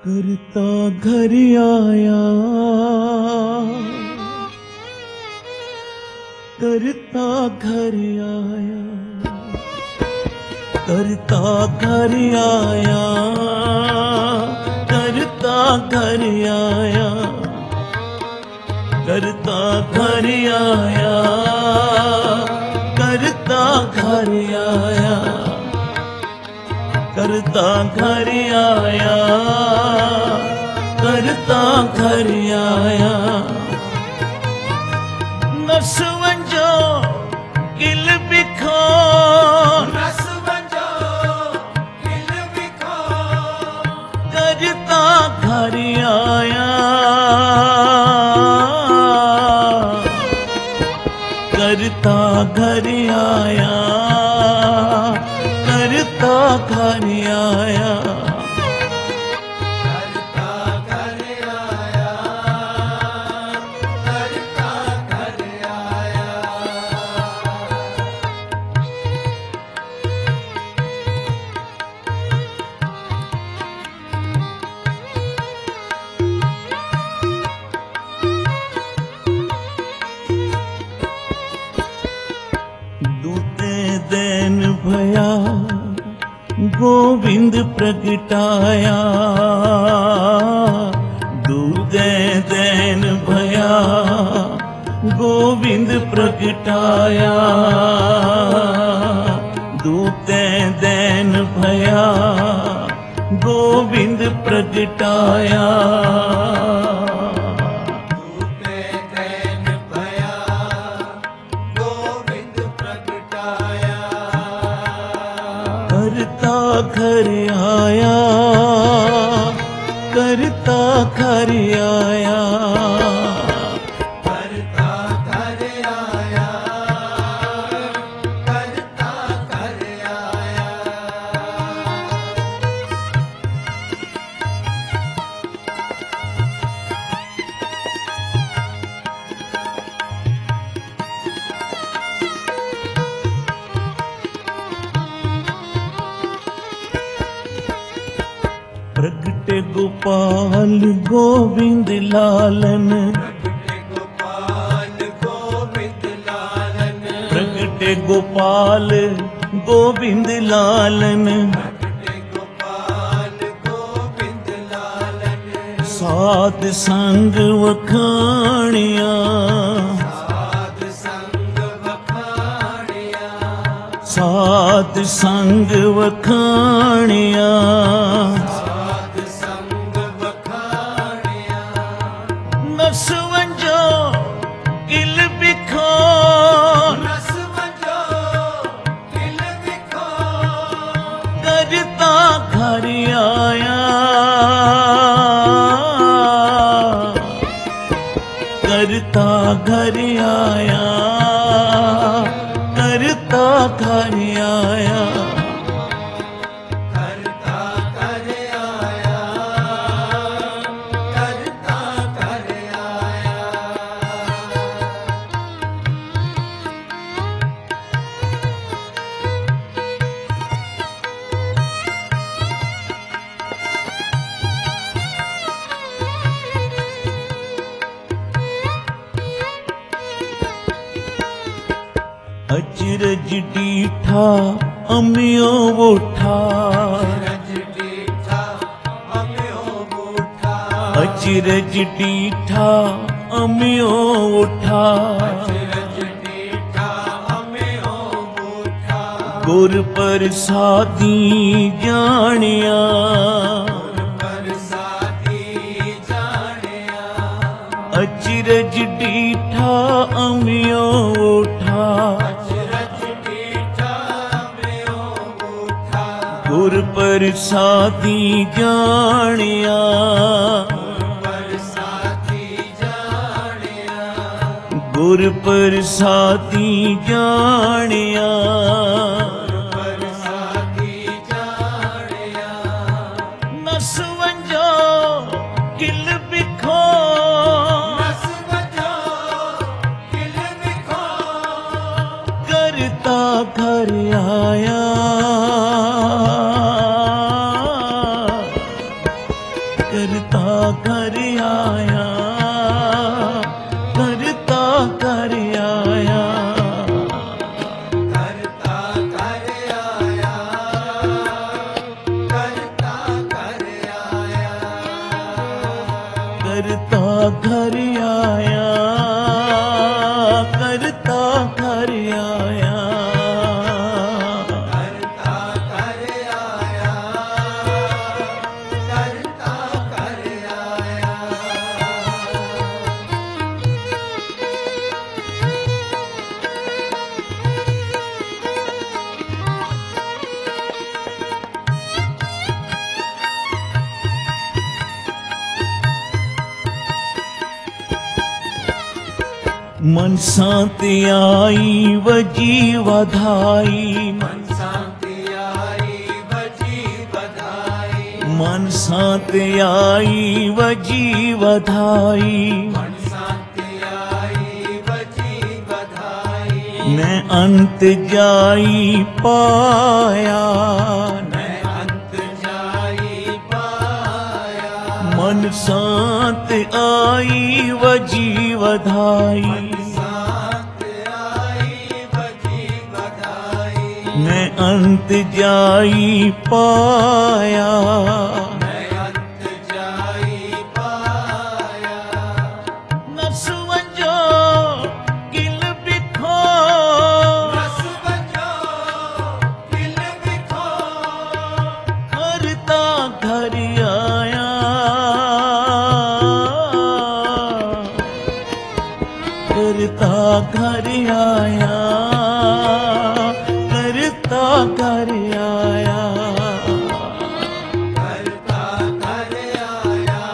करता घर आया, करता घर आया, करता घर आया, करता घर आया, करता घर आया, करता घर आया, करता घर आया, करता घर आया। नस वंजो किल बिखो, नस वंजो किल बिखो, करता घर आया, करता घर आया, करता घर आया। करता घर आया, करता घर आया। दूते देन भया गोविंद प्रगटाया, दूते देन भया गोविंद प्रगटाया, दूते देन भया गोविंद प्रगटाया। दूते देन भया गोविंद प्रगटाया। करता घर आया, करता घर आया, करता घर आया, करता घर आया। प्रगटे गोपाल गोविंद लालन, प्रगटे गोपाल गोविंद लालन, प्रगटे गोपाल गोविंद लालन, प्रगटे गोपाल गोविंद लालन। साध संग वखाणिया, साध संग वखाणिया, साध संग वखाणिया। साध संग वखाणिया। नस वंजो किल बिखो, नस वंजो किल बिखो, करता घर आया, करता घर आया, करता घर आया। करता घर आया, करता घर आया। अचरज डीठा अमियो उठा, रज डीठा अम्यो बूठा, अचरज डीठा अमियो उठा। रज डीठा अम्यो बूठा। गुर प्रसादी जानिया, बरसाती जानिया, अचरज डीठा अमियो उठा। रज डीठा अम्यो बूठा। गुर प्रसादी जानिया, बरसाती जानिया, गुर प्रसादी जानिया। बरसाती जानिया। नस वंजो किल बिखो, नस वंजो किल बिखो, करता घर आया, करता घर आया, करता घर आया, करता घर आया, करता घर आया, करता घर आया, करता घर आया, करता घर आया, करता घर आया। मनसा ते आई वजी वधाई, मन शांति आई बजी बधाई, मनसा ते आई वजी वधाई, मन शांति आई बजी बधाई। मैं अंत जाई पाया, मैं अंत जाई पाया, मन शांत आई वजी वधाई, शांत आई बजी बधाई। मैं अंत जाई पाया, मैं अंत जाई पाया, नस वंजो किल बिखो, रस बजो दिल बिखो, करता घर आया, करता घर आया, करता घर आया, करता घर आया,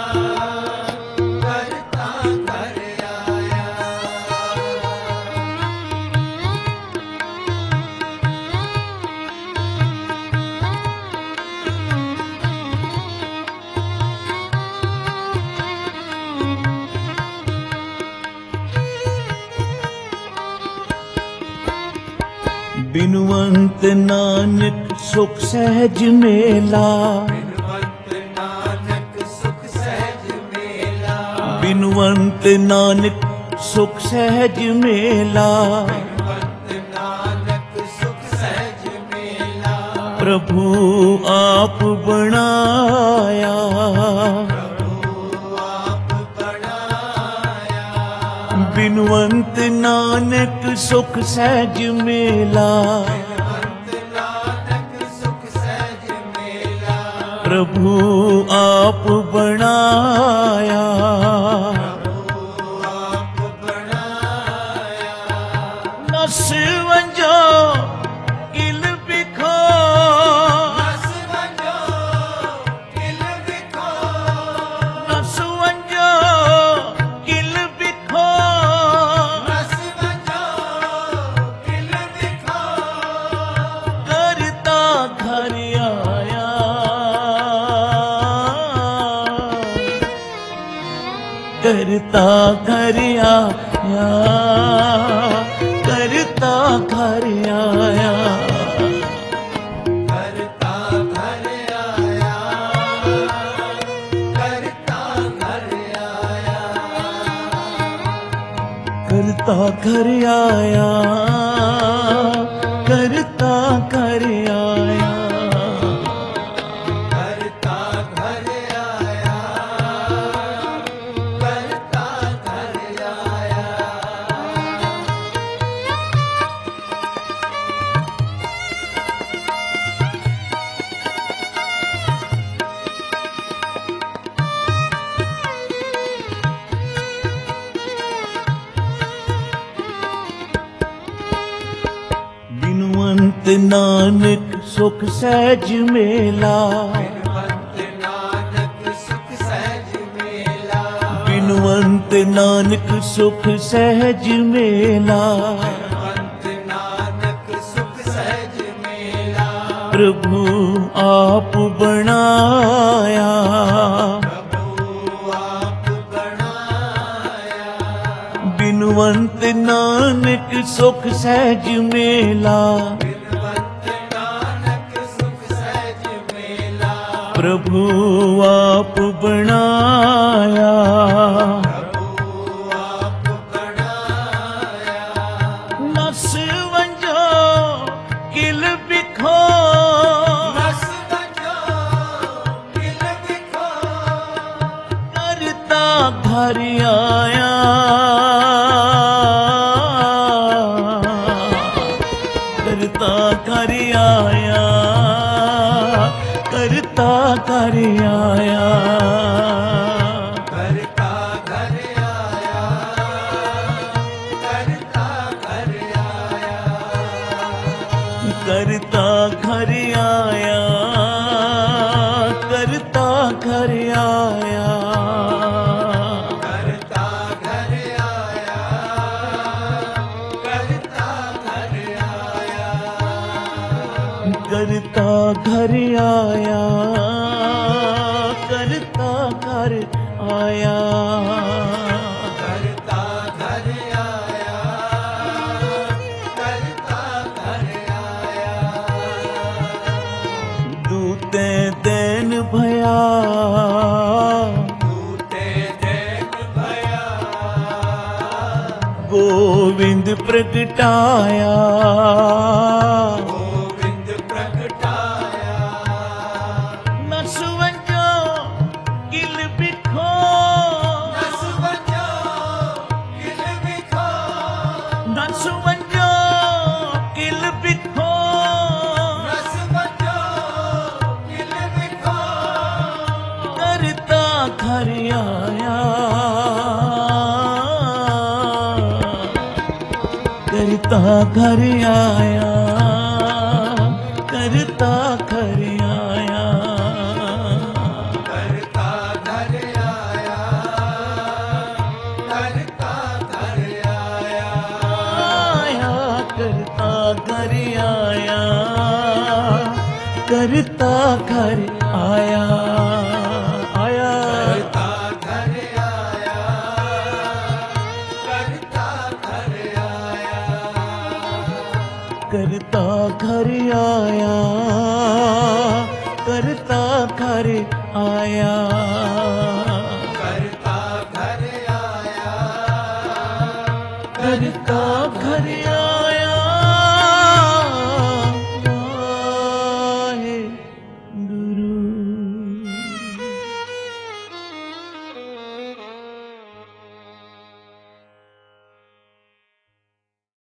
करता घर आया। बिनुवंत नानक सुख सहज मेला, बिनवंत नानक सुख सहज मेला, बिनुवंत नानक सुख सहज मेला, बिनवंत नानक सुख सहज मेला। प्रभु आप बनाया, प्रभु आप बनाया, बिनुवंत नानक सुख सहज मेला, बिनवंत नानक सुख सहज मेला। प्रभु आप बनाया, प्रभु आप बनाया, नस वंजो किल बिखो, रस बजो दिल बिखो, नस वंजो किल बिखो, रस बजो दिल बिखो, करता घर आया, करता घर आया, करता घर आया, करता घर आया, करता घर आया, करता घर आया, करता घर आया, करता घर आया, करता घर आया। बिनुवंत नानक सुख सहज मेला, बिनवंत नानक सुख सहज मेला, बिनुवंत नानक सुख सहज मेला, बिनवंत नानक सुख सहज मेला। प्रभु आप बनाया, प्रभु आप बनाया, बिनुवंत नानक सुख सहज मेला, बिनवंत नानक सुख सहज मेला। प्रभु आप बनाया, प्रभु आप बनाया। नस वंजो किल बिखो, नस वंजो किल बिखो, करता घर आया, करता घर आया, करता घर आया, करता घर आया, करता घर आया, करता घर आया, करता घर आया, करता घर आया, करता घर आया, करता घर आया, करता घर आया, करता घर आया, करता घर आया। दूते देन भया, दूते देख भया, गोविंद प्रगटाया, गोविंद प्रगटाया। नस वंजो किल बिखो, नस वंजो किल बिखो, नस वंजो किल बिखो, नस वंजो किल बिखो, करता घर आया, करता घर आया, करता घर आया, करता घर आया, करता घर आया, आया, करता घर आया, करता घर आया, आया, करता घर आया, करता घर आया, करता घर आया, करता घर आया।